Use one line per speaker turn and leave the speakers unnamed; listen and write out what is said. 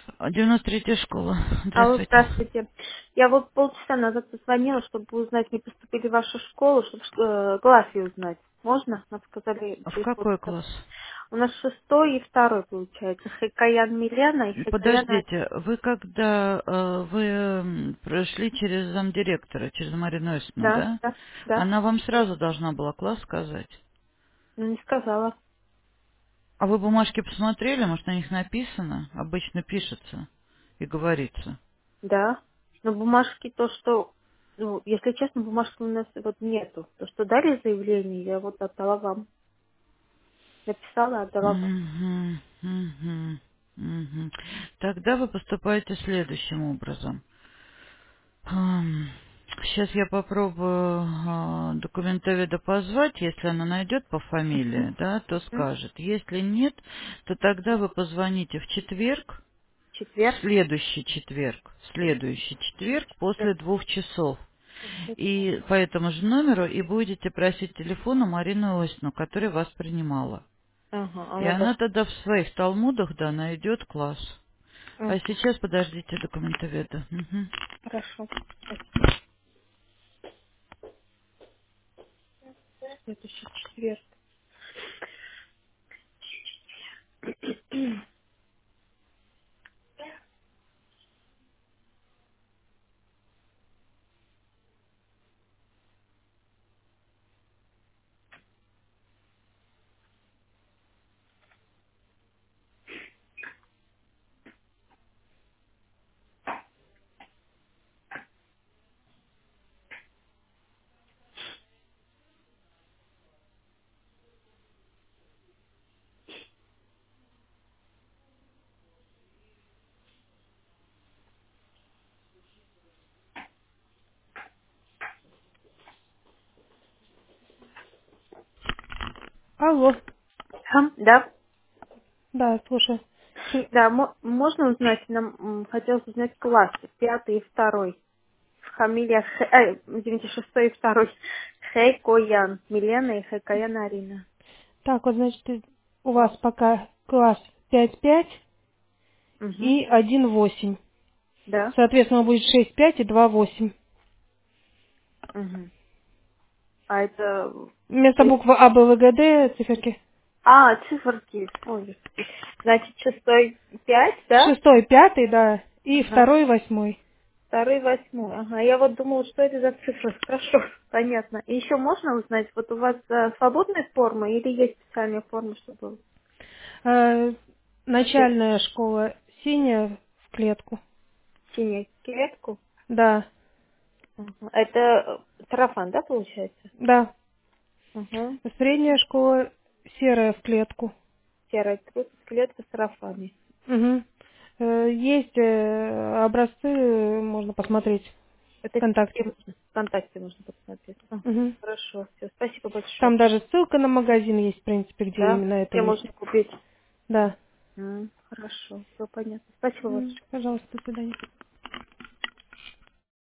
93-я школа.
Алло,
Здравствуйте.
здравствуйте. Я вот полчаса назад позвонила, чтобы узнать, не поступили в вашу школу, чтобы классы узнать. Можно? Нам сказали
В
через
какой
полчаса.
класс?
У нас шестой и второй получается. Хэкаян Милена и Хэкаян
Подождите, вы когда вы прошли через замдиректора, через Марину Исовну,
Да,
да?
да, да.
Она вам сразу должна была класс сказать.
Ну, не сказала.
А вы бумажки посмотрели? Может, на них написано? Обычно пишется и говорится.
Да. Но бумажки то, что... Ну, если честно, бумажки у нас вот нету. То, что дали заявление, я вот отдала вам. Написала, отдала вам.
Мгм, мгм, мгм. Тогда вы поступаете следующим образом. Сейчас я попробую документоведа позвать. Если она найдет по фамилии, да, то
М?
скажет. Если нет, то тогда вы позвоните в четверг,
Четверг.
следующий четверг
Четверг.
после 2 часов.
После двух.
И по этому же номеру и будете просить телефона Марину Осину, которая вас принимала.
Ага,
И
она
она
даже...
тогда в своих талмудах, да, найдет класс. А
М,
сейчас подождите документоведа. Мгм.
Хорошо. Следующий четверг.
Алло,
Да,
да, слушай.
да, можно узнать, нам хотелось узнать классы, пятый и второй. Фамилия, извините, шестой и второй. Хэкоян, Милена и Хэкоян Арина.
Так, вот, значит, у вас пока класс 5-5
Угу,
и 1-8.
да.
Соответственно, будет 6-5 и 2-8.
Угу. А это,
Вместо
то есть,
буквы А, Б, В, Г, Д циферки.
циферки, ой, господи. Значит, шестой, пять, да?
Шестой, пятый, да, и
Ага.
второй, восьмой.
Второй, восьмой. Ага, я вот думала, что это за цифры. Хорошо, понятно. И еще можно узнать, вот у вас свободная форма или есть специальная форма, чтобы
Э,
одеть
Начальная школа синяя в клетку.
синюю клетку?
Да,
Ага. Это сарафан, да, получается?
да.
Ага.
Средняя школа серая в клетку.
Серая клетка с сарафанами.
Мгм. Есть образцы, можно посмотреть
Это
ВКонтакте.
где можно? ВКонтакте можно посмотреть. Ага.
Мгм.
Хорошо, все, спасибо большое.
Там даже ссылка на магазин есть, в принципе, где
Да,
именно это
где
есть.
можно купить?
Да.
Хорошо, все понятно. Спасибо большое.
Пожалуйста, до свидания.